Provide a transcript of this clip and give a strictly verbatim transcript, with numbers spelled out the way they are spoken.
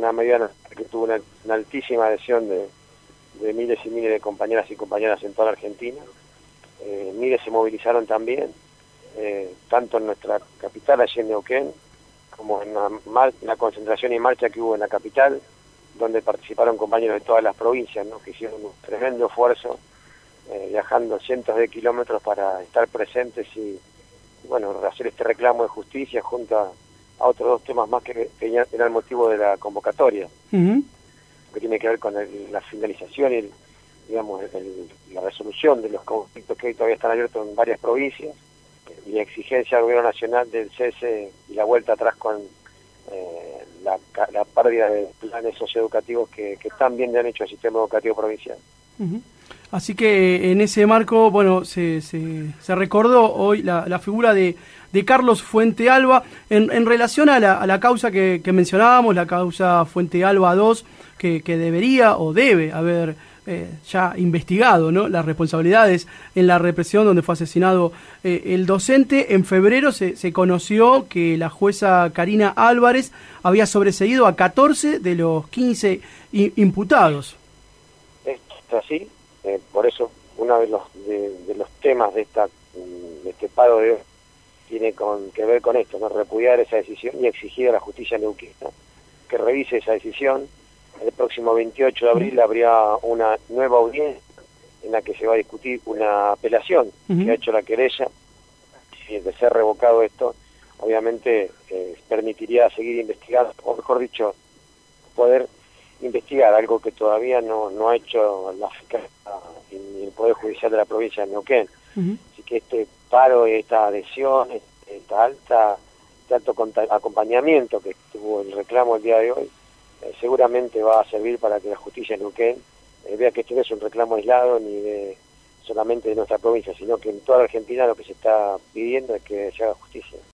una medida que tuvo una, una altísima adhesión de, de miles y miles de compañeras y compañeras en toda la Argentina. Eh, miles se movilizaron también, eh, tanto en nuestra capital, allí en Neuquén, como en la, la concentración y marcha que hubo en la capital, donde participaron compañeros de todas las provincias, ¿no?, que hicieron un tremendo esfuerzo, eh, viajando cientos de kilómetros para estar presentes y, bueno, hacer este reclamo de justicia junto a, a otros dos temas más que, que eran el motivo de la convocatoria, uh-huh. que tiene que ver con el, la finalización y el, digamos, el, la resolución de los conflictos que hoy todavía están abiertos en varias provincias, y la exigencia al gobierno nacional del cese y la vuelta atrás con eh, la, la pérdida de planes socioeducativos que, que tan bien le han hecho al sistema educativo provincial. Uh-huh. Así que en ese marco, bueno, se, se, se recordó hoy la, la figura de, de Carlos Fuentealba en, en relación a la, a la causa que, que mencionábamos, la causa Fuentealba dos, que, que debería o debe haber eh, ya investigado, ¿no?, las responsabilidades en la represión donde fue asesinado eh, el docente. En febrero se, se conoció que la jueza Karina Álvarez había sobreseído a catorce de los quince imputados. Esto es así. Eh, por eso uno de los de, de los temas de esta de este paro de hoy tiene con, que ver con esto, no repudiar esa decisión y exigir a la justicia neuquina que revise esa decisión. El próximo veintiocho de abril habría una nueva audiencia en la que se va a discutir una apelación uh-huh. que ha hecho la querella. Si de ser revocado esto, obviamente eh, permitiría seguir investigando, o mejor dicho, poder investigar algo que todavía no, no ha hecho la fiscalía ni el Poder Judicial de la provincia de Neuquén. Uh-huh. Así que este paro, esta adhesión, esta alta, este alto acompañamiento que tuvo el reclamo el día de hoy, eh, seguramente va a servir para que la justicia de Neuquén eh, vea que este no es un reclamo aislado ni de solamente de nuestra provincia, sino que en toda la Argentina lo que se está pidiendo es que se haga justicia.